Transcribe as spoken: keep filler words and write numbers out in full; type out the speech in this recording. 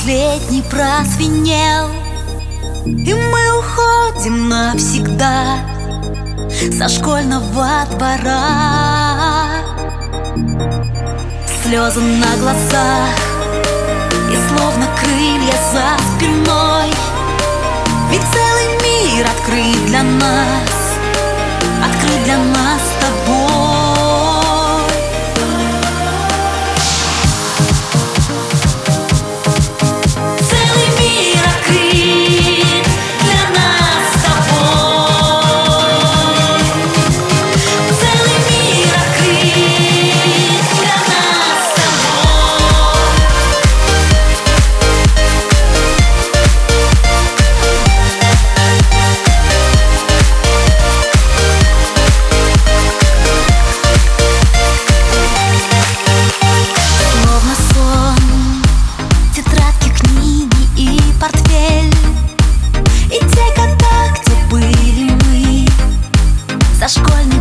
последний прозвенел, и мы уходим навсегда со школьного двора. Слезы на глазах и словно крылья за спиной, ведь целый мир открыт для нас, открыт для нас с тобой. Портфель и те года, где были мы, со школьной